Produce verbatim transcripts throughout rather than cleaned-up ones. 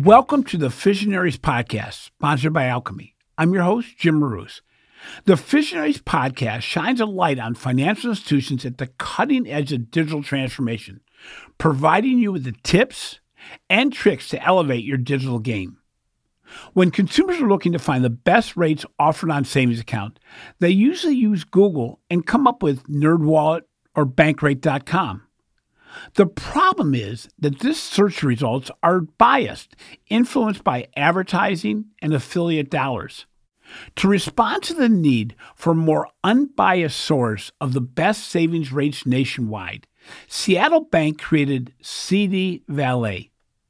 Welcome to the Visionaries Podcast, sponsored by Alchemy. I'm your host, Jim Marous. The Visionaries Podcast shines a light on financial institutions at the cutting edge of digital transformation, providing you with the tips and tricks to elevate your digital game. When consumers are looking to find the best rates offered on savings account, they usually use Google and come up with NerdWallet or Bankrate dot com. The problem is that this search results are biased, influenced by advertising and affiliate dollars. To respond to the need for a more unbiased source of the best savings rates nationwide, Seattle Bank created C D Valet.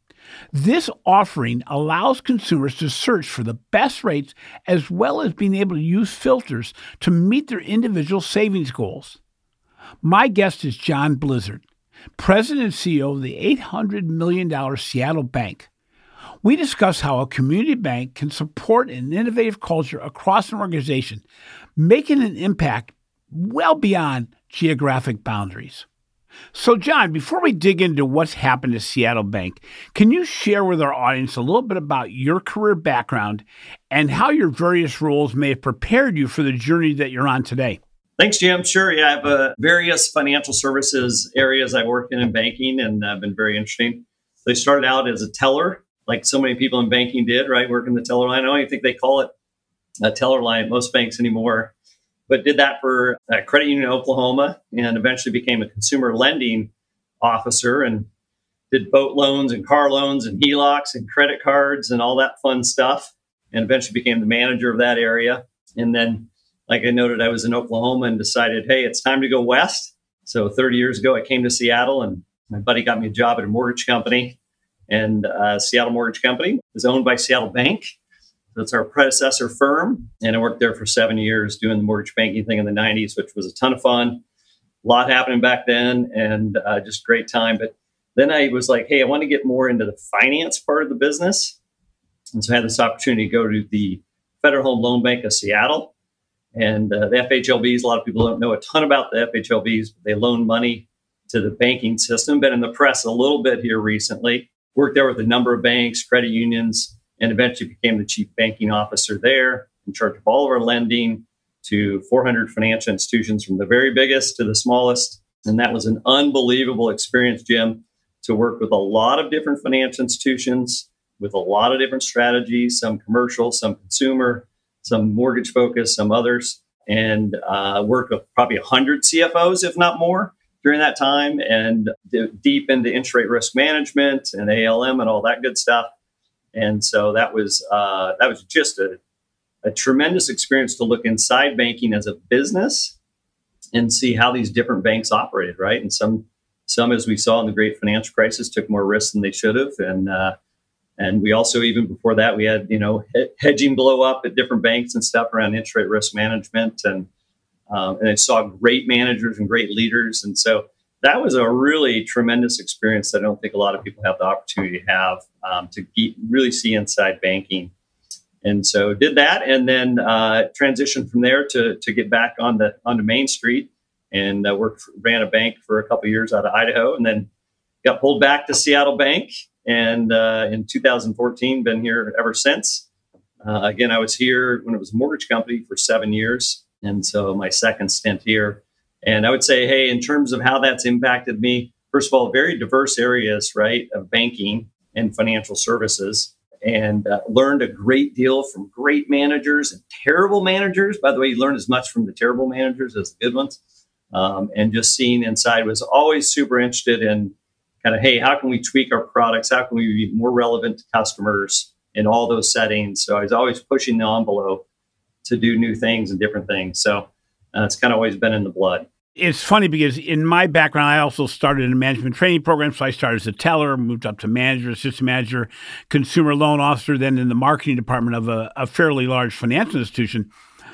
This offering allows consumers to search for the best rates as well as being able to use filters to meet their individual savings goals. My guest is John Blizzard, President and C E O of the eight hundred million dollars Seattle Bank. We discuss how a community bank can support an innovative culture across an organization, making an impact well beyond geographic boundaries. So, John, before we dig into what's happened to Seattle Bank, can you share with our audience a little bit about your career background and how your various roles may have prepared you for the journey that you're on today? Thanks, Jim. Sure. Yeah, I have uh, various financial services areas I work in in banking, and uh, been very interesting. So I started out as a teller, like so many people in banking did, right? Working the teller line. I don't even think they call it a teller line at most banks anymore, but did that for a credit union in Oklahoma, and eventually became a consumer lending officer and did boat loans and car loans and H E L O Cs and credit cards and all that fun stuff, and eventually became the manager of that area. And then, like I noted, I was in Oklahoma and decided, hey, it's time to go west. So thirty years ago, I came to Seattle, and my buddy got me a job at a mortgage company. And uh, Seattle Mortgage Company is owned by Seattle Bank. That's our predecessor firm. And I worked there for seven years doing the mortgage banking thing in the nineties, which was a ton of fun. A lot happening back then, and uh, just great time. But then I was like, hey, I want to get more into the finance part of the business. And so I had this opportunity to go to the Federal Home Loan Bank of Seattle. And uh, the F H L Bs, a lot of people don't know a ton about the F H L Bs, but they loan money to the banking system. Been in the press a little bit here recently. Worked there with a number of banks, credit unions, and eventually became the chief banking officer there, in charge of all of our lending to four hundred financial institutions, from the very biggest to the smallest. And that was an unbelievable experience, Jim, to work with a lot of different financial institutions with a lot of different strategies, some commercial, some consumer, some mortgage focused, some others, and uh, worked with probably one hundred C F Os, if not more, during that time, and d- deep into interest rate risk management and A L M and all that good stuff. And so that was uh, that was just a, a tremendous experience to look inside banking as a business and see how these different banks operated, right? And some, some as we saw in the great financial crisis, took more risks than they should have. And uh, and we also, even before that, we had, you know, hedging blow up at different banks and stuff around interest rate risk management. And Um, and I saw great managers and great leaders. And so that was a really tremendous experience that I don't think a lot of people have the opportunity to have, um, to get, really see inside banking. And so did that, and then uh, transitioned from there to to get back on the onto Main Street, and uh, worked for, ran a bank for a couple of years out of Idaho, and then got pulled back to Seattle Bank. And uh, in two thousand fourteen, been here ever since. Uh, again, I was here when it was a mortgage company for seven years. And so my second stint here. And I would say, hey, in terms of how that's impacted me, first of all, very diverse areas, right, of banking and financial services, and uh, learned a great deal from great managers and terrible managers. By the way, you learn as much from the terrible managers as the good ones. Um, and just seeing inside, was always super interested in kind of, hey, how can we tweak our products? How can we be more relevant to customers in all those settings? So I was always pushing the envelope to do new things and different things. So uh, it's kind of always been in the blood. It's funny because in my background, I also started in a management training program. So I started as a teller, moved up to manager, assistant manager, consumer loan officer, then in the marketing department of a, a fairly large financial institution.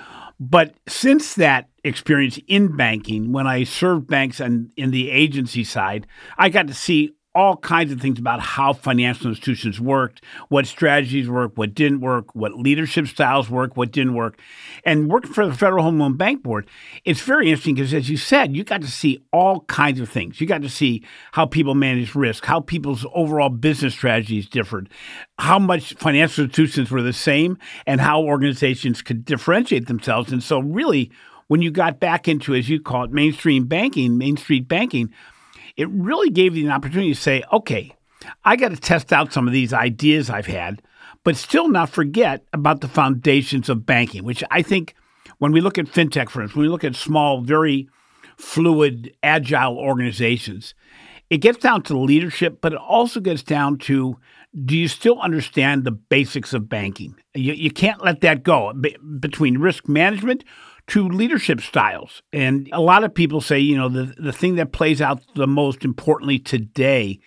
But since that experience in banking, when I served banks and in the agency side, I got to see all kinds of things about how financial institutions worked, what strategies worked, what didn't work, what leadership styles work, what didn't work. And working for the Federal Home Loan Bank Board, it's very interesting because, as you said, you got to see all kinds of things. You got to see how people manage risk, how people's overall business strategies differed, how much financial institutions were the same, and how organizations could differentiate themselves. And so really, when you got back into, as you call it, mainstream banking, Main Street banking, it really gave you an opportunity to say, okay, I got to test out some of these ideas I've had, but still not forget about the foundations of banking, which I think when we look at fintech, for instance, when we look at small, very fluid, agile organizations, it gets down to leadership, but it also gets down to, do you still understand the basics of banking? You, you can't let that go. Be, between risk management to leadership styles. And a lot of people say, you know, the, the thing that plays out the most importantly today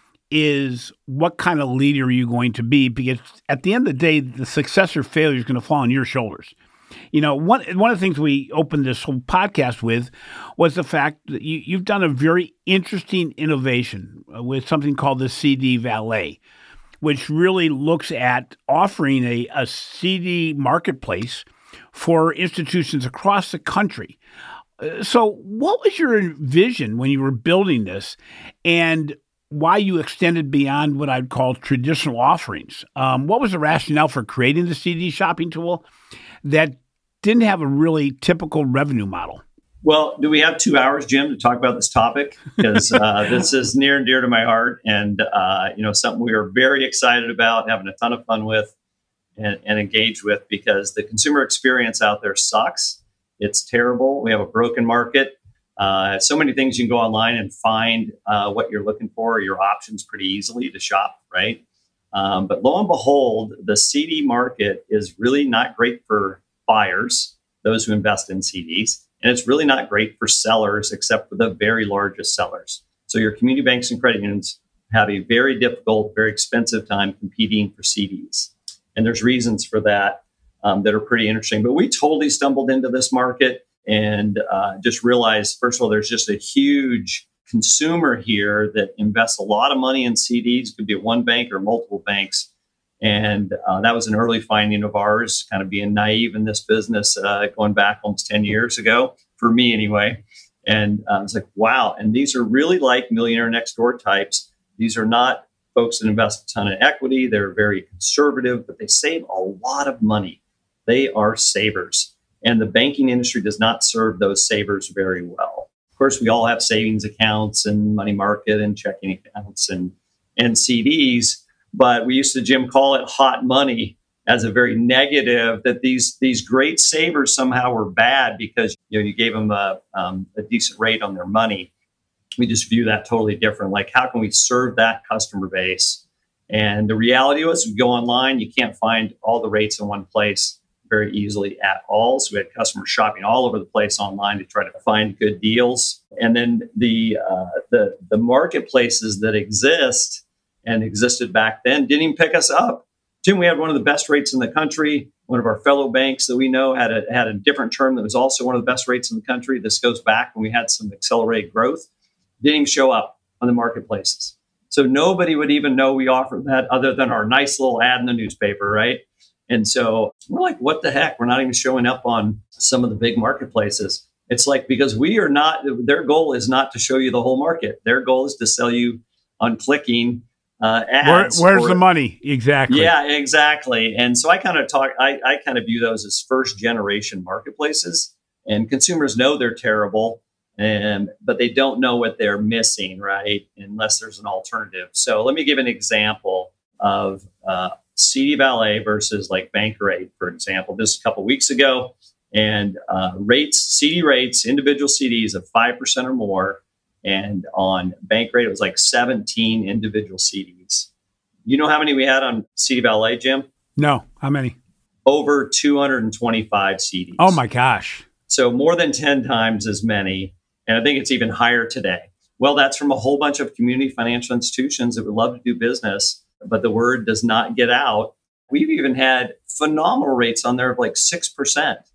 is what kind of leader are you going to be? Because at the end of the day, the success or failure is going to fall on your shoulders. You know, one one of the things we opened this whole podcast with was the fact that you, you've done a very interesting innovation with something called the C D Valet, which really looks at offering a, a C D marketplace for institutions across the country. Uh, so what was your vision when you were building this, and why you extended beyond what I'd call traditional offerings? Um, what was the rationale for creating the C D shopping tool that didn't have a really typical revenue model? Well, do we have two hours, Jim, to talk about this topic? Because uh, this is near and dear to my heart, and uh, you know, something we are very excited about, having a ton of fun with, and, and engaged with. Because the consumer experience out there sucks. It's terrible. We have a broken market. Uh, so many things you can go online and find uh, what you're looking for, your options pretty easily to shop, right? Um, but lo and behold, the C D market is really not great for buyers, those who invest in C Ds. And it's really not great for sellers, except for the very largest sellers. So your community banks and credit unions have a very difficult, very expensive time competing for C Ds. And there's reasons for that um, that are pretty interesting. But we totally stumbled into this market and uh, just realized, first of all, there's just a huge consumer here that invests a lot of money in C Ds. It could be at one bank or multiple banks. And uh, that was an early finding of ours, kind of being naive in this business, uh, going back almost ten years ago, for me anyway. And uh, I was like, wow. And these are really like millionaire next door types. These are not folks that invest a ton of equity. They're very conservative, but they save a lot of money. They are savers. And the banking industry does not serve those savers very well. Of course, we all have savings accounts and money market and checking accounts and, and C Ds. But we used to, Jim, call it hot money as a very negative, that these these great savers somehow were bad because, you know, you gave them a, um, a decent rate on their money. We just view that totally different. Like, how can we serve that customer base? And the reality was, you go online, you can't find all the rates in one place very easily at all. So we had customers shopping all over the place online to try to find good deals. And then the uh, the the marketplaces that exist and existed back then didn't even pick us up. Jim, we had one of the best rates in the country. One of our fellow banks that we know had a had a different term that was also one of the best rates in the country. This goes back when we had some accelerated growth. Didn't even show up on the marketplaces. So nobody would even know we offered that other than our nice little ad in the newspaper, right? And so we're like, what the heck? We're not even showing up on some of the big marketplaces. It's like, because we are not, their goal is not to show you the whole market. Their goal is to sell you on clicking Uh, ads. Where, where's or, the money? Exactly. Yeah, exactly. And so I kind of talk, I, I kind of view those as first generation marketplaces, and consumers know they're terrible, and but they don't know what they're missing, right? Unless there's an alternative. So let me give an example of uh, C D Valet versus like Bankrate, for example. This is a couple of weeks ago, and uh, rates, C D rates, individual C Ds of five percent or more. And on Bankrate, it was like seventeen individual C Ds. You know how many we had on C D Valet, Jim? No. How many? Over two hundred twenty-five C Ds. Oh, my gosh. So more than ten times as many. And I think it's even higher today. Well, that's from a whole bunch of community financial institutions that would love to do business, but the word does not get out. We've even had phenomenal rates on there of like six percent.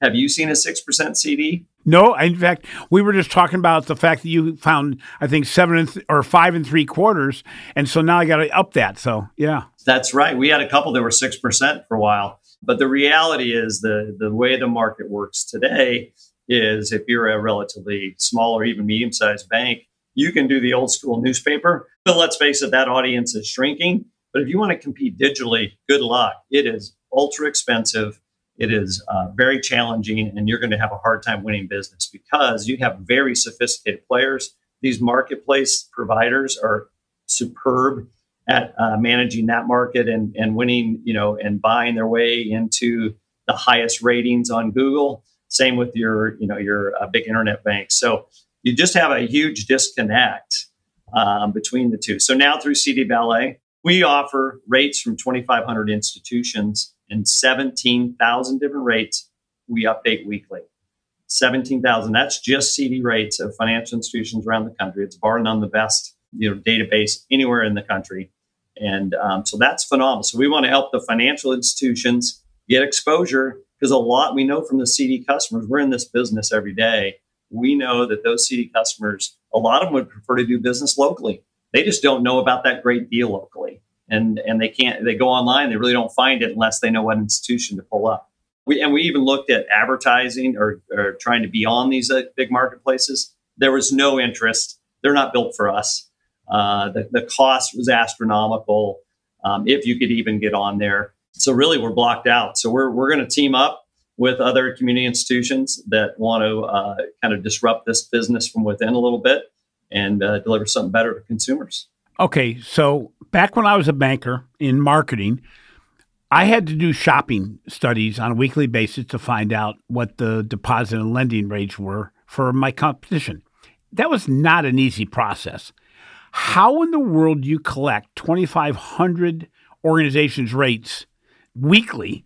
Have you seen a six percent C D? No, in fact, we were just talking about the fact that you found, I think, seven and th- or five and three quarters. And so now I got to up that. So, yeah. That's right. We had a couple that were six percent for a while. But the reality is the, the way the market works today is if you're a relatively small or even medium-sized bank, you can do the old school newspaper. But let's face it, that audience is shrinking. But if you want to compete digitally, good luck. It is ultra expensive. It is uh, very challenging, and you're going to have a hard time winning business because you have very sophisticated players. These marketplace providers are superb at uh, managing that market and, and winning, you know, and buying their way into the highest ratings on Google. Same with your, you know, your uh, big internet banks. So you just have a huge disconnect um, between the two. So now through C D Ballet, we offer rates from twenty-five hundred institutions and seventeen thousand different rates we update weekly. seventeen thousand, that's just C D rates of financial institutions around the country. It's bar none the best, you know, database anywhere in the country. And um, so that's phenomenal. So we want to help the financial institutions get exposure because a lot, we know from the C D customers, we're in this business every day. We know that those C D customers, a lot of them would prefer to do business locally. They just don't know about that great deal locally. And and they can't, they go online, they really don't find it unless they know what institution to pull up. We, and we even looked at advertising or, or trying to be on these uh, big marketplaces. There was no interest. They're not built for us. Uh, the, the cost was astronomical um, if you could even get on there. So really, we're blocked out. So we're we're going to team up with other community institutions that want to uh, kind of disrupt this business from within a little bit and uh, deliver something better to consumers. Okay, so back when I was a banker in marketing, I had to do shopping studies on a weekly basis to find out what the deposit and lending rates were for my competition. That was not an easy process. How in the world do you collect twenty-five hundred organizations' rates weekly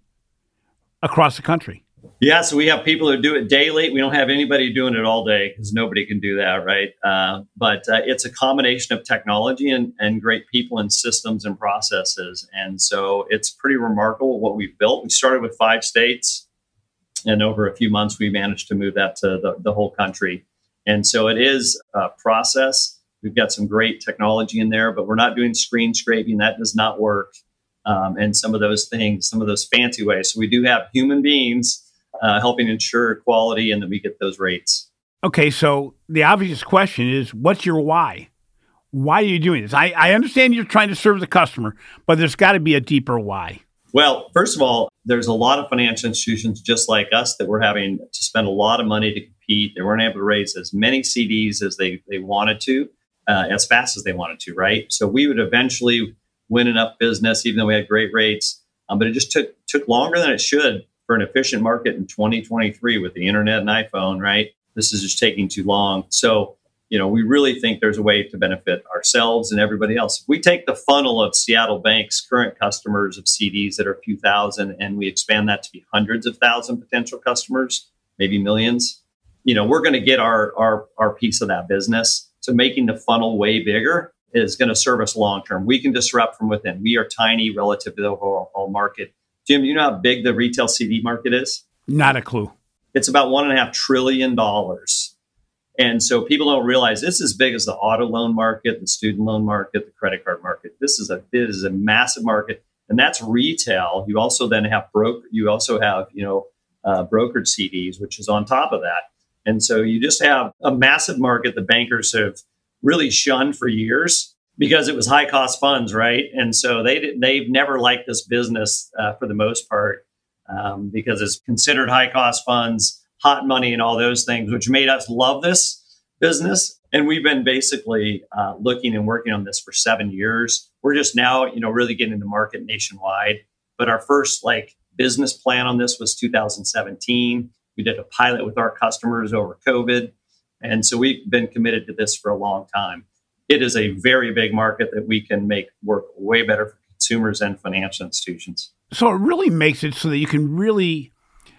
across the country? Yeah, so we have people who do it daily. We don't have anybody doing it all day because nobody can do that, right? Uh, but uh, it's a combination of technology and, and great people and systems and processes. And so it's pretty remarkable what we've built. We started with five states, and over a few months, we managed to move that to the, the whole country. And so it is a process. We've got some great technology in there, but we're not doing screen scraping. That does not work. Um, and some of those things, some of those fancy ways. So we do have human beings Uh, helping ensure quality and that we get those rates. Okay, so the obvious question is, what's your why? Why are you doing this? I, I understand you're trying to serve the customer, but there's got to be a deeper why. Well, first of all, there's a lot of financial institutions just like us that were having to spend a lot of money to compete. They weren't able to raise as many C Ds as they, they wanted to, uh, as fast as they wanted to, right? So we would eventually win enough business, even though we had great rates, um, but it just took took longer than it should for an efficient market in twenty twenty-three with the internet and iPhone, right? This is just taking too long. So, you know, we really think there's a way to benefit ourselves and everybody else. If we take the funnel of Seattle Bank's current customers of C Ds that are a few thousand, and we expand that to be hundreds of thousand potential customers, maybe millions, you know, we're going to get our, our, our piece of that business. So making the funnel way bigger is going to serve us long-term. We can disrupt from within. We are tiny relative to the overall market. Jim, do you know how big the retail C D market is? Not a clue. It's about one and a half trillion dollars. And so people don't realize this is as big as the auto loan market, the student loan market, the credit card market. This is a this is a massive market, and that's retail. You also then have broke. You also have you know uh, brokered C Ds, which is on top of that. And so you just have a massive market that bankers have really shunned for years, because it was high cost funds, right? And so they they've never liked this business uh, for the most part um, because it's considered high cost funds, hot money, and all those things, which made us love this business. And we've been basically uh, looking and working on this for seven years. We're just now, you know, really getting into market nationwide. But our first like business plan on this was two thousand seventeen. We did a pilot with our customers over COVID, and so we've been committed to this for a long time. It is a very big market that we can make work way better for consumers and financial institutions. So it really makes it so that you can really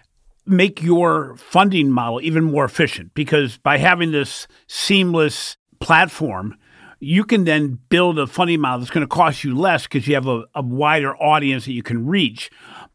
make your funding model even more efficient, because by having this seamless platform, you can then build a funding model that's going to cost you less because you have a, a wider audience that you can reach.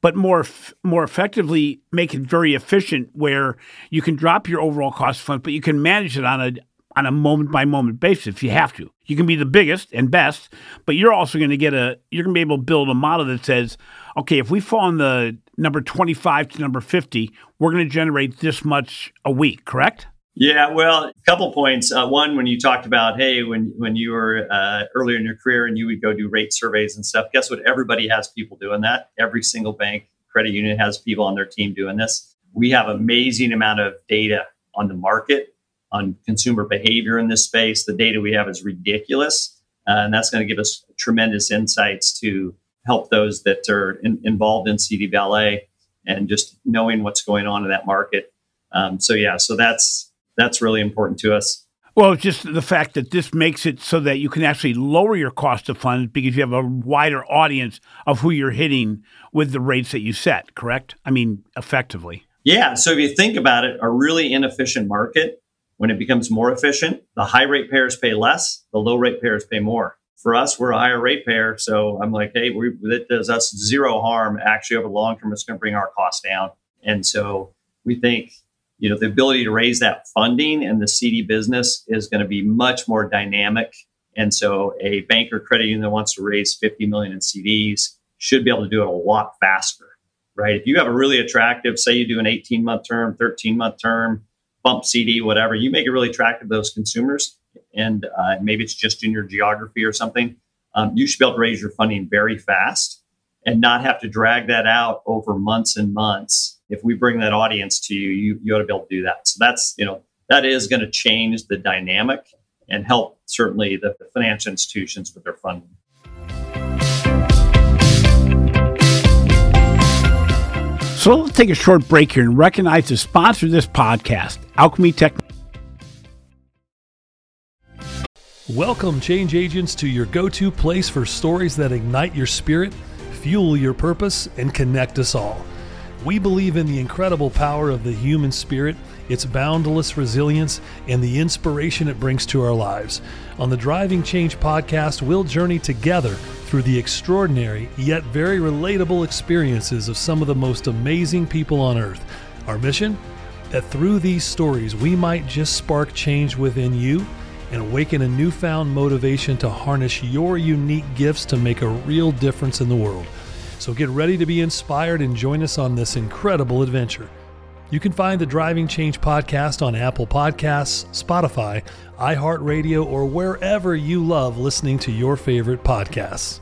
but more f- more effectively make it very efficient where you can drop your overall cost of funds, but you can manage it on a on a moment by moment basis if you have to. You can be the biggest and best, but you're also going to get a you're going to be able to build a model that says, okay, if we fall in the number twenty-five to number fifty, we're going to generate this much a week, correct? Yeah, well, a couple points. Uh, one, when you talked about, hey, when when you were uh, earlier in your career and you would go do rate surveys and stuff, guess what? Everybody has people doing that. Every single bank, credit union has people on their team doing this. We have amazing amount of data on the market, on consumer behavior in this space. The data we have is ridiculous, uh, and that's going to give us tremendous insights to help those that are in, involved in C D Valet and just knowing what's going on in that market. Um, so yeah, so that's That's really important to us. Well, it's just the fact that this makes it so that you can actually lower your cost of funds because you have a wider audience of who you're hitting with the rates that you set, correct? I mean, effectively. Yeah. So if you think about it, a really inefficient market, when it becomes more efficient, the high rate payers pay less, the low rate payers pay more. For us, we're a higher rate payer. So I'm like, hey, we, that does us zero harm. Actually, over the long term, it's going to bring our costs down. And so we think, you know, the ability to raise that funding and the C D business is going to be much more dynamic. And so a bank or credit union that wants to raise fifty million in C Ds should be able to do it a lot faster, right? If you have a really attractive, say you do an eighteen month term, thirteen month term, bump C D, whatever, you make it really attractive to those consumers. And uh, maybe it's just in your geography or something. Um, you should be able to raise your funding very fast and not have to drag that out over months and months. If we bring that audience to you, you, you ought to be able to do that. So that's, you know, that is going to change the dynamic and help certainly the, the financial institutions with their funding. So let's take a short break here and recognize the sponsor of this podcast, Alchemy Technology. Welcome, change agents, to your go-to place for stories that ignite your spirit, fuel your purpose, and connect us all. We believe in the incredible power of the human spirit, its boundless resilience, and the inspiration it brings to our lives. On the Driving Change podcast, we'll journey together through the extraordinary yet very relatable experiences of some of the most amazing people on earth. Our mission? That through these stories, we might just spark change within you and awaken a newfound motivation to harness your unique gifts to make a real difference in the world. So get ready to be inspired and join us on this incredible adventure. You can find the Driving Change podcast on Apple Podcasts, Spotify, iHeartRadio, or wherever you love listening to your favorite podcasts.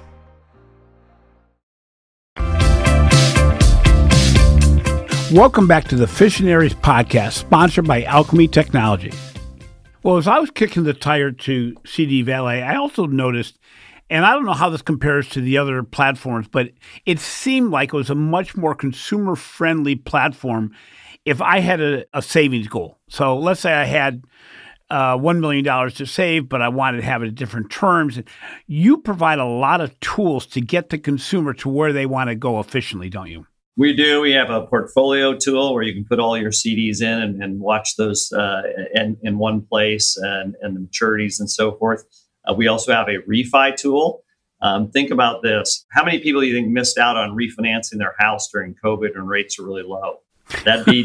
Welcome back to the Fissionaries podcast, sponsored by Alchemy Technology. Well, as I was kicking the tire to C D Valet, I also noticed, and I don't know how this compares to the other platforms, but it seemed like it was a much more consumer-friendly platform if I had a, a savings goal. So let's say I had uh, one million dollars to save, but I wanted to have it at different terms. You provide a lot of tools to get the consumer to where they want to go efficiently, don't you? We do. We have a portfolio tool where you can put all your C Ds in and, and watch those uh, in, in one place and, and the maturities and so forth. Uh, we also have a refi tool. Um, think about this. How many people do you think missed out on refinancing their house during COVID when rates are really low? That'd be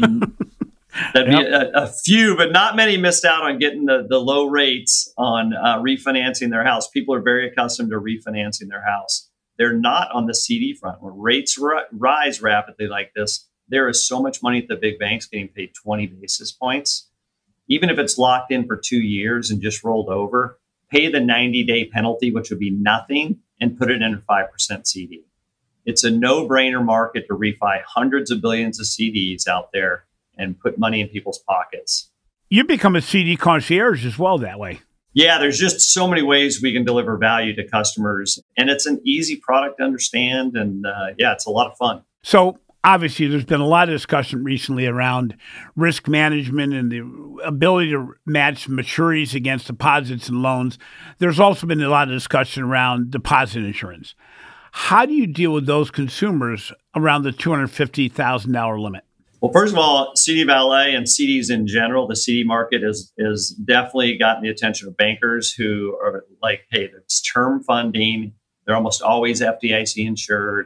that'd yep. be a, a few, but not many missed out on getting the, the low rates on uh, refinancing their house. People are very accustomed to refinancing their house. They're not on the C D front. When rates ri- rise rapidly like this, there is so much money at the big banks getting paid twenty basis points. Even if it's locked in for two years and just rolled over, pay the ninety-day penalty, which would be nothing, and put it in a five percent C D. It's a no-brainer market to refi hundreds of billions of C Ds out there and put money in people's pockets. You become a C D concierge as well that way. Yeah, there's just so many ways we can deliver value to customers. And it's an easy product to understand. And uh, yeah, it's a lot of fun. So obviously, there's been a lot of discussion recently around risk management and the ability to match maturities against deposits and loans. There's also been a lot of discussion around deposit insurance. How do you deal with those consumers around the two hundred fifty thousand dollars limit? Well, first of all, C D Valet and C Ds in general, the C D market is is definitely gotten the attention of bankers who are like, hey, it's term funding. They're almost always F D I C insured.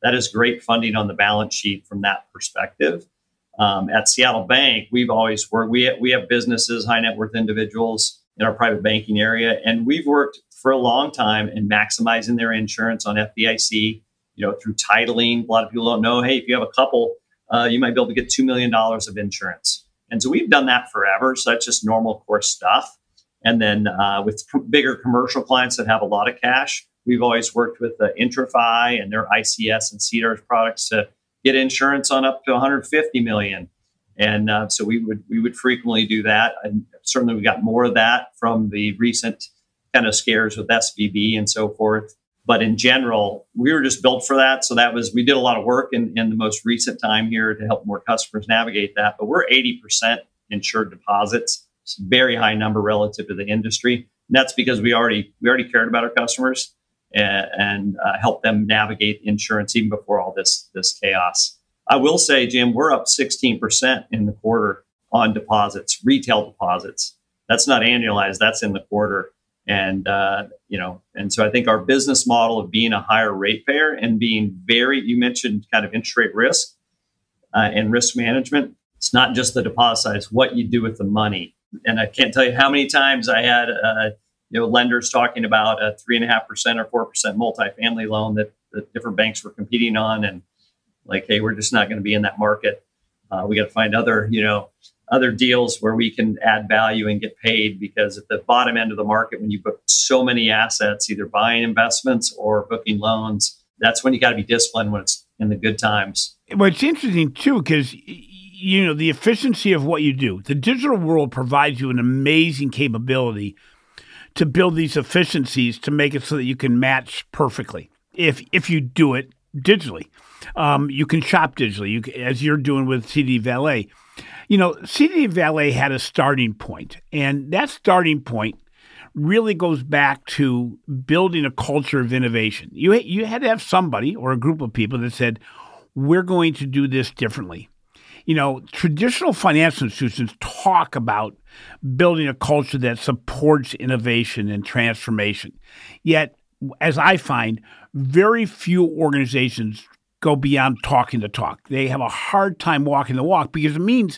that is great funding on the balance sheet from that perspective. Um, at Seattle Bank, we've always worked, we, we have businesses, high net worth individuals in our private banking area, and we've worked for a long time in maximizing their insurance on F D I C, you know, through titling. A lot of people don't know, hey, if you have a couple, uh, you might be able to get two million dollars of insurance. And so we've done that forever. So that's just normal course stuff. And then uh, with bigger commercial clients that have a lot of cash, we've always worked with uh, IntraFi and their I C S and C D A R S products to get insurance on up to one hundred fifty million. And uh, so we would we would frequently do that. And certainly we got more of that from the recent kind of scares with S V B and so forth. But in general, we were just built for that. So that was, we did a lot of work in, in the most recent time here to help more customers navigate that. But we're eighty percent insured deposits. It's a very high number relative to the industry. And that's because we already we already cared about our customers and, and uh, helped them navigate insurance even before all this this chaos. I will say, Jim, we're up sixteen percent in the quarter on deposits, retail deposits. That's not annualized. That's in the quarter. And, uh, you know, and so I think our business model of being a higher ratepayer and being very, you mentioned kind of interest rate risk uh, and risk management. It's not just the deposit side, it's what you do with the money. And I can't tell you how many times I had, uh, you know, lenders talking about a three and a half percent or four percent multifamily loan that, that different banks were competing on, and like, hey, we're just not going to be in that market. Uh, we got to find other, you know, other deals where we can add value and get paid, because at the bottom end of the market, when you book so many assets, either buying investments or booking loans, that's when you got to be disciplined when it's in the good times. Well, it's interesting too, because you know, the efficiency of what you do. The digital world provides you an amazing capability to build these efficiencies to make it so that you can match perfectly. If if you do it digitally, um, you can shop digitally, you can, as you're doing with C D Valet. You know, C D Valet had a starting point, and that starting point really goes back to building a culture of innovation. You you had to have somebody or a group of people that said, we're going to do this differently. You know, traditional financial institutions talk about building a culture that supports innovation and transformation. Yet, as I find, very few organizations go beyond talking the talk. They have a hard time walking the walk because it means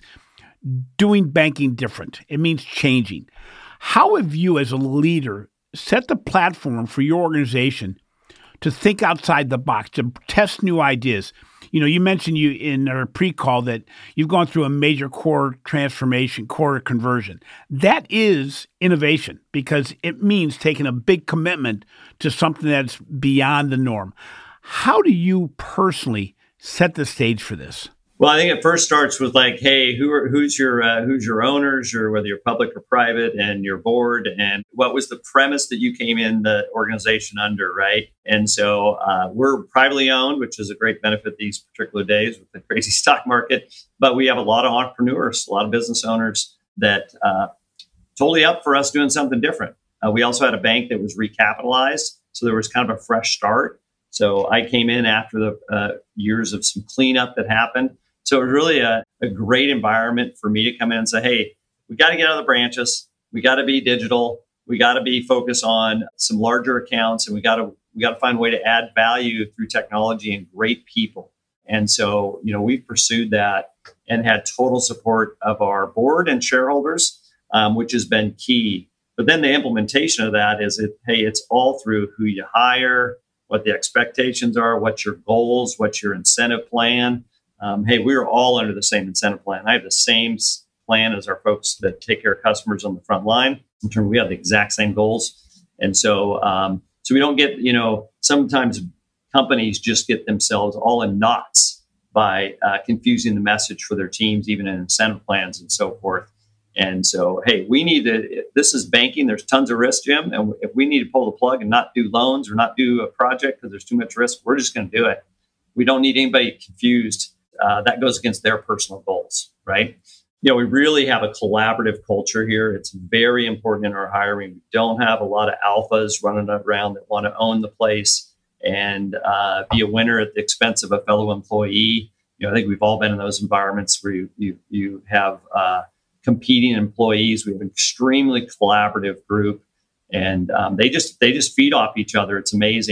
doing banking different. It means changing. How have you, as a leader, set the platform for your organization to think outside the box, to test new ideas? You know, you mentioned you in our pre-call that you've gone through a major core transformation, core conversion. That is innovation, because it means taking a big commitment to something that's beyond the norm. How do you personally set the stage for this? Well, I think it first starts with like, hey, who are, who's your uh, who's your owners, or whether you're public or private, and your board, and what was the premise that you came in the organization under, right? And so uh, we're privately owned, which is a great benefit these particular days with the crazy stock market. But we have a lot of entrepreneurs, a lot of business owners that uh, totally up for us doing something different. Uh, we also had a bank that was recapitalized, so there was kind of a fresh start. So I came in after the uh, years of some cleanup that happened. So it was really a, a great environment for me to come in and say, hey, we got to get out of the branches. We got to be digital. We got to be focused on some larger accounts, and we got to we got to find a way to add value through technology and great people. And so, you know, we've pursued that and had total support of our board and shareholders, um, which has been key. But then the implementation of that is, it, hey, it's all through who you hire, what the expectations are, what's your goals, what's your incentive plan. Um, hey, we're all under the same incentive plan. I have the same plan as our folks that take care of customers on the front line. In terms, we have the exact same goals, and so um, so we don't get, you know, sometimes companies just get themselves all in knots by uh, confusing the message for their teams, even in incentive plans and so forth. And so, hey, we need to. This is banking. There's tons of risk, Jim, and if we need to pull the plug and not do loans or not do a project because there's too much risk, we're just going to do it. We don't need anybody confused. Uh, that goes against their personal goals, right? You know, we really have a collaborative culture here. It's very important in our hiring. We don't have a lot of alphas running around that want to own the place and uh, be a winner at the expense of a fellow employee. You know, I think we've all been in those environments where you you, you have uh, competing employees. We have an extremely collaborative group, and um, they just they just feed off each other. It's amazing.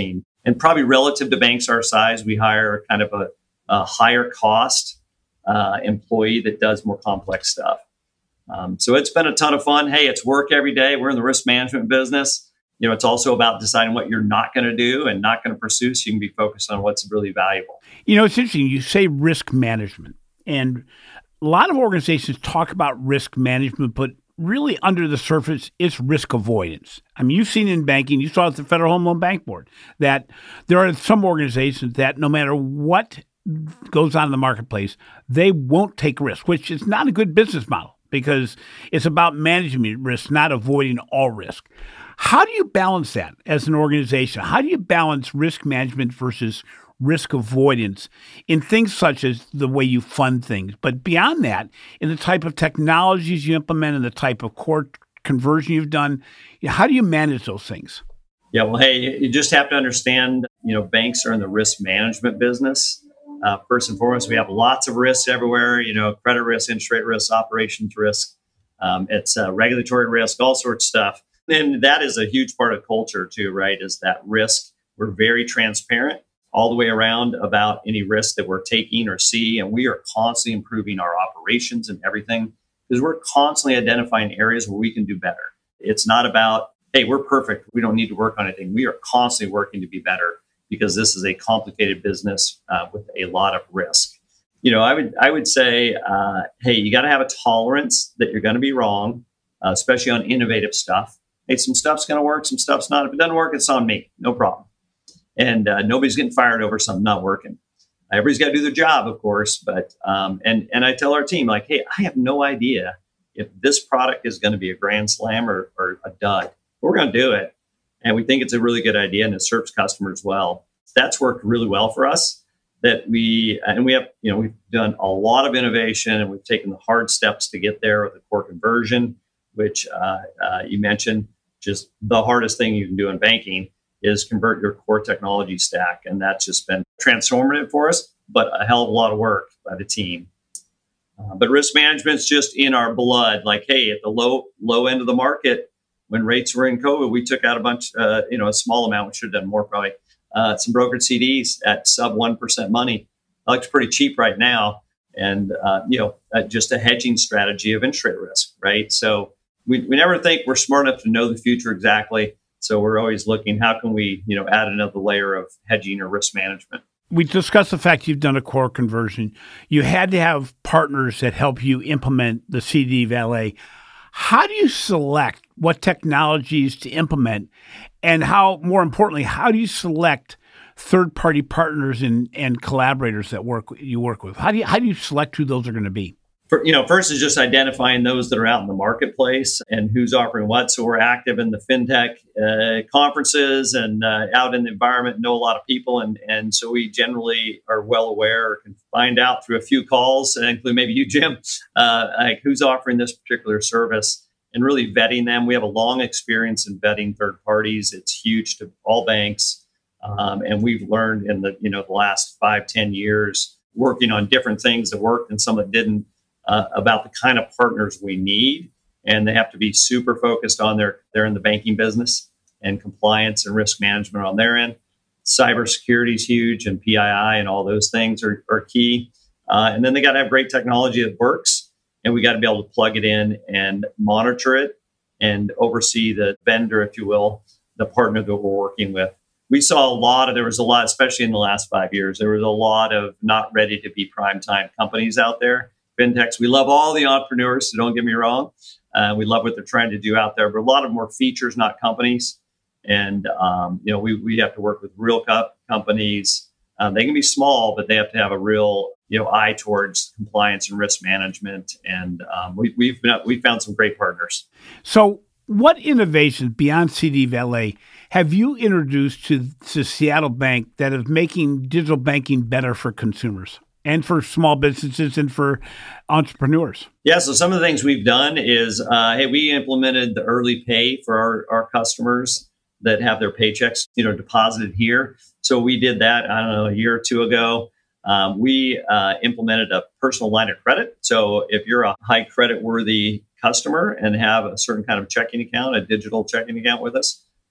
And probably relative to banks our size, we hire kind of a, a higher cost uh, employee that does more complex stuff. Um, so it's been a ton of fun. Hey, it's work every day. We're in the risk management business. You know, it's also about deciding what you're not going to do and not going to pursue, so you can be focused on what's really valuable. You know, it's interesting. You say risk management, and a lot of organizations talk about risk management, but really under the surface, it's risk avoidance. I mean, you've seen in banking, you saw at the Federal Home Loan Bank Board, that there are some organizations that no matter what goes on in the marketplace, they won't take risk, which is not a good business model because it's about managing risk, not avoiding all risk. How do you balance that as an organization? How do you balance risk management versus risk avoidance in things such as the way you fund things? But beyond that, in the type of technologies you implement and the type of core conversion you've done, how do you manage those things? Yeah, well, hey, you just have to understand, you know, banks are in the risk management business. Uh, first and foremost, we have lots of risks everywhere, you know, credit risk, interest rate risk, operations risk. Um, it's uh, regulatory risk, all sorts of stuff. And that is a huge part of culture too, right? Is that risk. We're very transparent all the way around about any risk that we're taking or see. And we are constantly improving our operations and everything because we're constantly identifying areas where we can do better. It's not about, hey, we're perfect. We don't need to work on anything. We are constantly working to be better because this is a complicated business uh, with a lot of risk. You know, I would I would say, uh, hey, you got to have a tolerance that you're going to be wrong, uh, especially on innovative stuff. Hey, some stuff's going to work, some stuff's not. If it doesn't work, it's on me. No problem. And uh, nobody's getting fired over something not working. Everybody's got to do their job, of course. But um, and and I tell our team, like, hey, I have no idea if this product is going to be a grand slam or, or a dud. We're going to do it. And we think it's a really good idea and it serves customers well. That's worked really well for us. That we, and we have, you know, we've done a lot of innovation and we've taken the hard steps to get there with the core conversion, which uh, uh, you mentioned, just the hardest thing you can do in banking is convert your core technology stack. And that's just been transformative for us, but a hell of a lot of work by the team. Uh, but risk management's just in our blood. Like, hey, at the low, low end of the market, when rates were in COVID, we took out a bunch, uh, you know, a small amount, we should have done more probably. Uh, some brokered C Ds at sub one percent money. That looks pretty cheap right now. And, uh, you know, uh, just a hedging strategy of interest rate risk, right? So we, we never think we're smart enough to know the future exactly. So we're always looking, how can we, you know, add another layer of hedging or risk management? We discussed the fact you've done a core conversion. You had to have partners that help you implement the C D Valet. How do you select what technologies to implement? And how, more importantly, how do you select third-party partners and, and collaborators that work you work with? How do you how do you select who those are going to be? For, you know, first is just identifying those that are out in the marketplace and who's offering what. So we're active in the fintech uh, conferences and uh, out in the environment, know a lot of people, and and so we generally are well aware or can find out through a few calls, including maybe you, Jim, uh, like who's offering this particular service. And really vetting them. We have a long experience in vetting third parties. It's huge to all banks. Um, and we've learned in the, you know, the last five, ten years, working on different things that worked and some that didn't, uh, about the kind of partners we need. And they have to be super focused on their, they're in the banking business and compliance and risk management on their end. Cybersecurity is huge, and P I I and all those things are, are key. Uh, and then they got to have great technology that works. And we got to be able to plug it in and monitor it and oversee the vendor, if you will, the partner that we're working with. We saw a lot of, there was a lot, especially in the last five years, there was a lot of not ready to be prime time companies out there. Fintechs, we love all the entrepreneurs, so don't get me wrong. Uh, we love what they're trying to do out there, but a lot of more features, not companies. And, um, you know, we, we have to work with real co- companies. Um, they can be small, but they have to have a real, you know, eye towards compliance and risk management. And um, we, we've been, we found some great partners. So what innovations beyond C D Valet have you introduced to, to Seattle Bank that is making digital banking better for consumers and for small businesses and for entrepreneurs? Yeah, so some of the things we've done is, uh, hey, we implemented the early pay for our, our customers that have their paychecks, you know, deposited here. So we did that, I don't know, a year or two ago. Um, we uh, implemented a personal line of credit. So if you're a high credit worthy customer and have a certain kind of checking account, a digital checking account with us,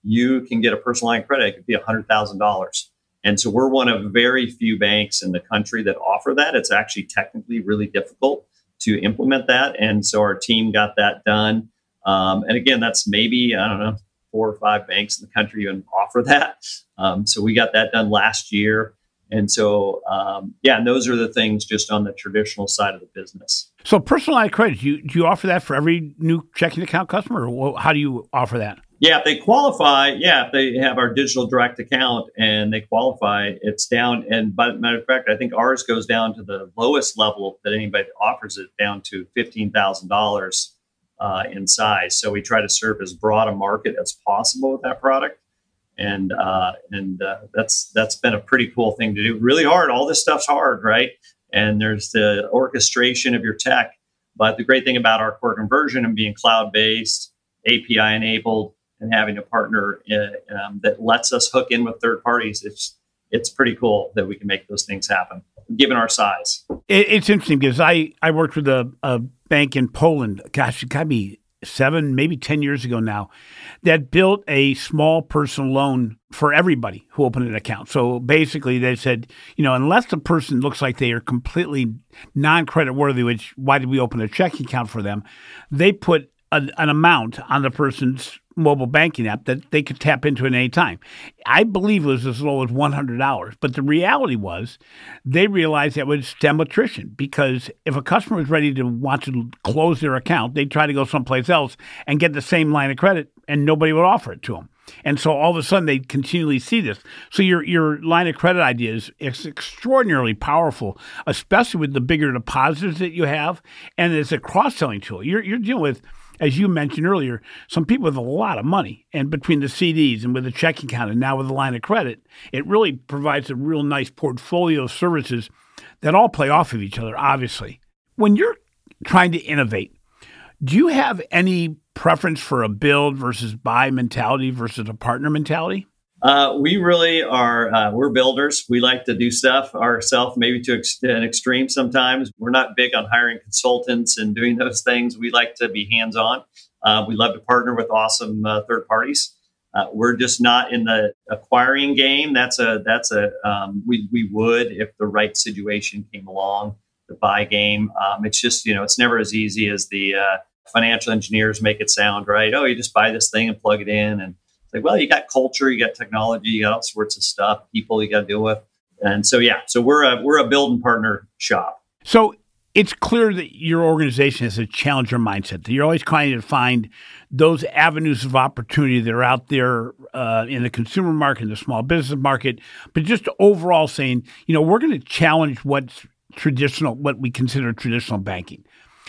you can get a personal line of credit. It could be one hundred thousand dollars. And so we're one of very few banks in the country that offer that. It's actually technically really difficult to implement that. And so our team got that done. Um, and again, that's maybe, I don't know, four or five banks in the country even offer that. Um, so we got that done last year. And so, um, yeah, and those are the things just on the traditional side of the business. So personal line of credit, do you, do you offer that for every new checking account customer, or how do you offer that? Yeah, if they qualify, yeah, if they have our digital direct account and they qualify, it's down. And by matter of fact, I think ours goes down to the lowest level that anybody offers it, down to fifteen thousand dollars uh, in size. So we try to serve as broad a market as possible with that product. And uh, and uh, that's that's been a pretty cool thing to do. Really hard. All this stuff's hard, right? And there's the orchestration of your tech. But the great thing about our core conversion and being cloud-based, A P I enabled, and having a partner uh, um, that lets us hook in with third parties, it's it's pretty cool that we can make those things happen, given our size. It, it's interesting because I, I worked with a, a bank in Poland, gosh, it got to be seven, maybe ten years ago now, that built a small personal loan for everybody who opened an account. So basically they said, you know, unless the person looks like they are completely non-credit worthy, which why did we open a checking account for them? They put a, an amount on the person's mobile banking app that they could tap into at any time. I believe it was as low as one hundred dollars. But the reality was they realized that would stem attrition, because if a customer was ready to want to close their account, they'd try to go someplace else and get the same line of credit, and nobody would offer it to them. And so all of a sudden they continually see this. So your your line of credit idea is it's extraordinarily powerful, especially with the bigger depositors that you have. And it's a cross-selling tool. You're you're dealing with, as you mentioned earlier, some people with a lot of money, and between the C Ds and with the checking account and now with the line of credit, it really provides a real nice portfolio of services that all play off of each other, obviously. When you're trying to innovate, do you have any preference for a build versus buy mentality versus a partner mentality? Uh, we really are, uh, we're builders. We like to do stuff ourselves, maybe to ex- an extreme sometimes. We're not big on hiring consultants and doing those things. We like to be hands-on. Uh, we love to partner with awesome uh, third parties. Uh, we're just not in the acquiring game. That's a, that's a, um, we, we would if the right situation came along, the buy game. Um, it's just, you know, it's never as easy as the uh, financial engineers make it sound, right? Oh, you just buy this thing and plug it in, and like, well, you got culture, you got technology, you got all sorts of stuff, people you got to deal with. And so, yeah, so we're a, we're a build and partner shop. So it's clear that your organization has a challenger mindset, that you're always trying to find those avenues of opportunity that are out there uh, in the consumer market, in the small business market, but just overall saying, you know, we're going to challenge what's traditional, what we consider traditional banking.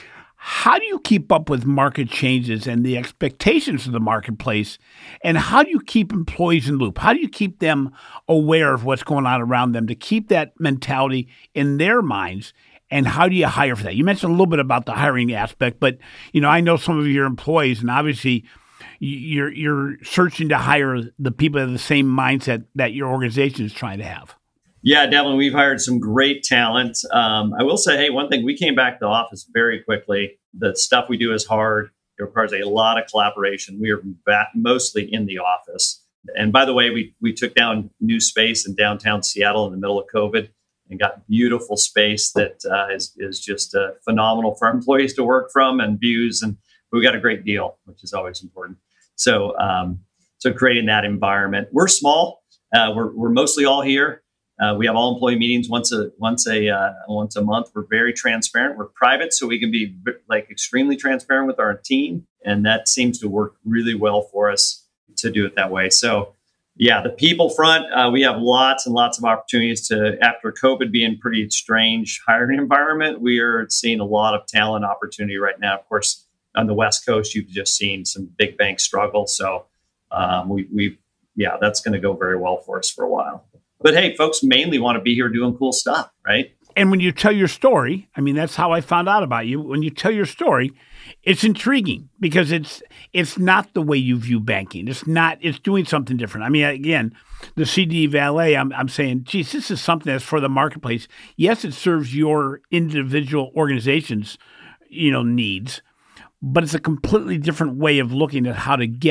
How do you keep up with market changes and the expectations of the marketplace? And how do you keep employees in the loop? How do you keep them aware of what's going on around them to keep that mentality in their minds? And how do you hire for that? You mentioned a little bit about the hiring aspect, but you know, I know some of your employees, and obviously you're you're searching to hire the people that have the same mindset that your organization is trying to have. Yeah, definitely. We've hired some great talent. Um, I will say, hey, one thing, we came back to the office very quickly. The stuff we do is hard. It requires a lot of collaboration. We are back mostly in the office. And by the way, we we took down new space in downtown Seattle in the middle of COVID and got beautiful space that uh, is, is just uh, phenomenal for employees to work from, and views. And we got a great deal, which is always important. So, um, so creating that environment. We're small. Uh, we're we're mostly all here. Uh, we have all employee meetings once a once a uh, once a month. We're very transparent. We're private, so we can be like extremely transparent with our team, and that seems to work really well for us to do it that way. So, yeah, the people front, uh, we have lots and lots of opportunities to. After COVID being pretty strange hiring environment, we are seeing a lot of talent opportunity right now. Of course, on the West Coast, you've just seen some big banks struggle. So, um, we we yeah, that's going to go very well for us for a while. But hey, folks mainly want to be here doing cool stuff, right? And when you tell your story, I mean, that's how I found out about you. When you tell your story, it's intriguing because it's it's not the way you view banking. It's not, it's doing something different. I mean, again, the C D Valet, I'm, I'm saying, geez, this is something that's for the marketplace. Yes, it serves your individual organization's, you know, needs, but it's a completely different way of looking at how to get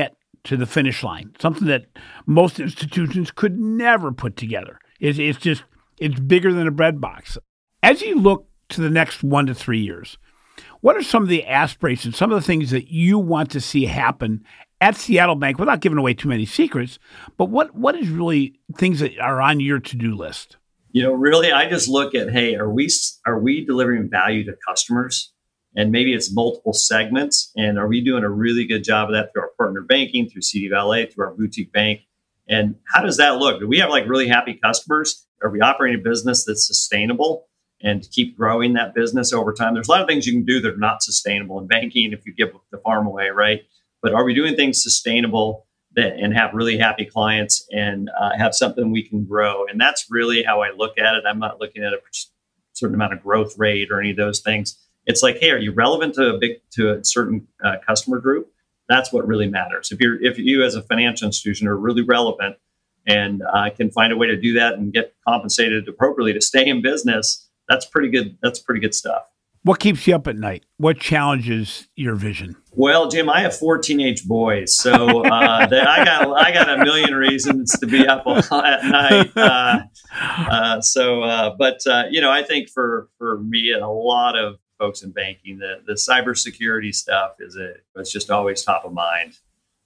to the finish line, something that most institutions could never put together. It's, it's just, it's bigger than a bread box. As you look to the next one to three years, what are some of the aspirations, some of the things that you want to see happen at Seattle Bank without giving away too many secrets? But what what is really things that are on your to-do list? You know, really, I just look at, hey, are we are we delivering value to customers? And maybe it's multiple segments. And are we doing a really good job of that through our partner banking, through C D Valet, through our boutique bank? And how does that look? Do we have like really happy customers? Are we operating a business that's sustainable and keep growing that business over time? There's a lot of things you can do that are not sustainable in banking if you give the farm away, right? But are we doing things sustainable that and have really happy clients and uh, have something we can grow? And that's really how I look at it. I'm not looking at a certain amount of growth rate or any of those things. It's like, hey, are you relevant to a big to a certain uh, customer group? That's what really matters. If you're if you as a financial institution are really relevant and uh, can find a way to do that and get compensated appropriately to stay in business, that's pretty good. That's pretty good stuff. What keeps you up at night? What challenges your vision? Well, Jim, I have four teenage boys, so uh, they, I got I got a million reasons to be up at night. Uh, uh, so, uh, but uh, you know, I think for for me and a lot of folks in banking, the the cybersecurity stuff is a it's just always top of mind.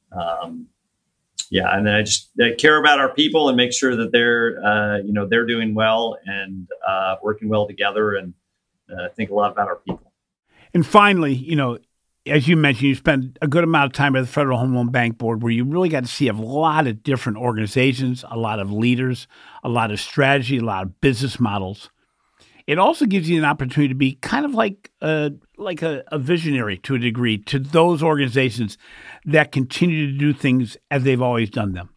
Um, yeah, and then I just I care about our people and make sure that they're uh, you know they're doing well and uh, working well together, and uh, think a lot about our people. And finally, you know, as you mentioned, you spent a good amount of time at the Federal Home Loan Bank Board, where you really got to see a lot of different organizations, a lot of leaders, a lot of strategy, a lot of business models. It also gives you an opportunity to be kind of like a, like a, a visionary to a degree to those organizations that continue to do things as they've always done them.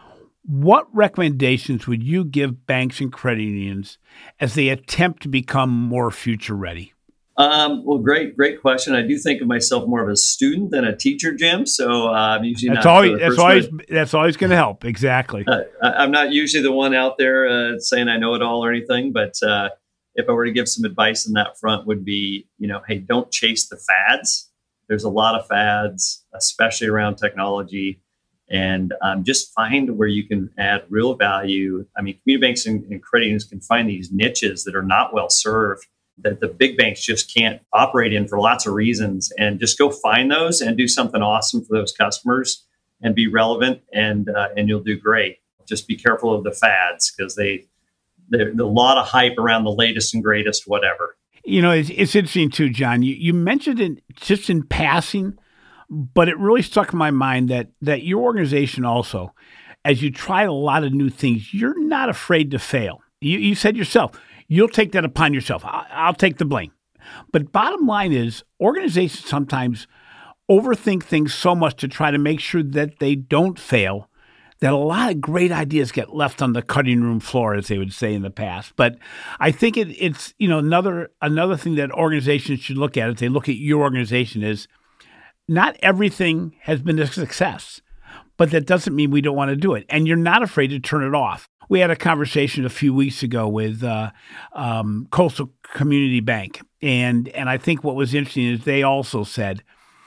What recommendations would you give banks and credit unions as they attempt to become more future ready? Um, well, great, great question. I do think of myself more of a student than a teacher, Jim. So uh, I'm usually that's not always that's always one. that's always going to help. Exactly. Uh, I'm not usually the one out there uh, saying I know it all or anything, but uh, if I were to give some advice on that front, would be, you know, hey, don't chase the fads. There's a lot of fads, especially around technology, and um, just find where you can add real value. I mean, community banks and, and credit unions can find these niches that are not well served, that the big banks just can't operate in for lots of reasons, and just go find those and do something awesome for those customers and be relevant, and uh, and you'll do great. Just be careful of the fads, because they there's a lot of hype around the latest and greatest, whatever. You know, it's, it's interesting too, John. You, you mentioned it just in passing, but it really stuck in my mind that that your organization also, as you try a lot of new things, you're not afraid to fail. You, you said yourself, you'll take that upon yourself. I'll, I'll take the blame. But bottom line is, organizations sometimes overthink things so much to try to make sure that they don't fail, that a lot of great ideas get left on the cutting room floor, as they would say in the past. But I think it, it's, you know, another another thing that organizations should look at, if they look at your organization, is not everything has been a success, but that doesn't mean we don't want to do it. And you're not afraid to turn it off. We had a conversation a few weeks ago with uh, um, Coastal Community Bank. And, and I think what was interesting is they also said,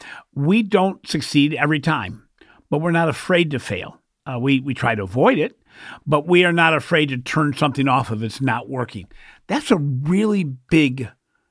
we don't succeed every time, but we're not afraid to fail. Uh, we, we try to avoid it, but we are not afraid to turn something off if it's not working. That's a really big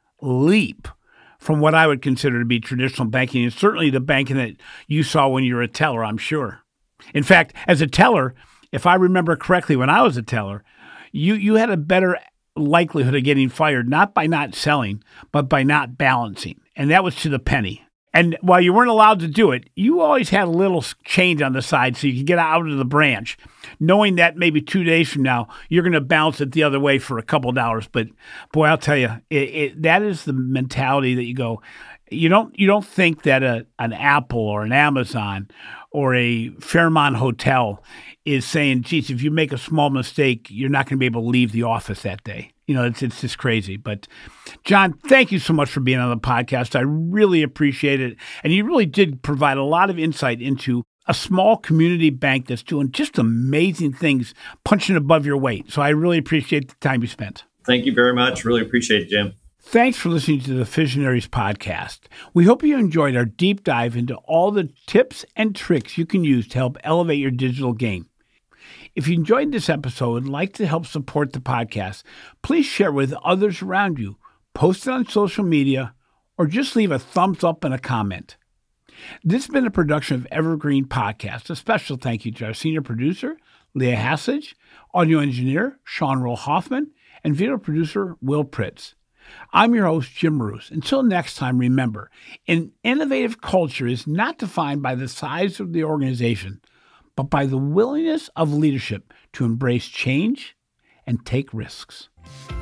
leap from what I would consider to be traditional banking, and certainly the banking that you saw when you were a teller, I'm sure. In fact, as a teller, if I remember correctly, when I was a teller, you, you had a better likelihood of getting fired, not by not selling, but by not balancing. And that was to the penny. And while you weren't allowed to do it, you always had a little change on the side so you could get out of the branch, knowing that maybe two days from now, you're going to bounce it the other way for a couple of dollars. But boy, I'll tell you, it, it, that is the mentality that you go, you don't you don't think that a, an Apple or an Amazon or a Fairmont Hotel is saying, geez, if you make a small mistake, you're not going to be able to leave the office that day. You know, it's it's just crazy. But John, thank you so much for being on the podcast. I really appreciate it. And you really did provide a lot of insight into a small community bank that's doing just amazing things, punching above your weight. So I really appreciate the time you spent. Thank you very much. Really appreciate it, Jim. Thanks for listening to the Visionaries Podcast. We hope you enjoyed our deep dive into all the tips and tricks you can use to help elevate your digital game. If you enjoyed this episode and like to help support the podcast, please share with others around you, post it on social media, or just leave a thumbs up and a comment. This has been a production of Evergreen Podcast. A special thank you to our senior producer, Leah Hassage, audio engineer, Sean Roll Hoffman, and video producer, Will Pritz. I'm your host, Jim Roos. Until next time, remember, an innovative culture is not defined by the size of the organization, but by the willingness of leadership to embrace change and take risks.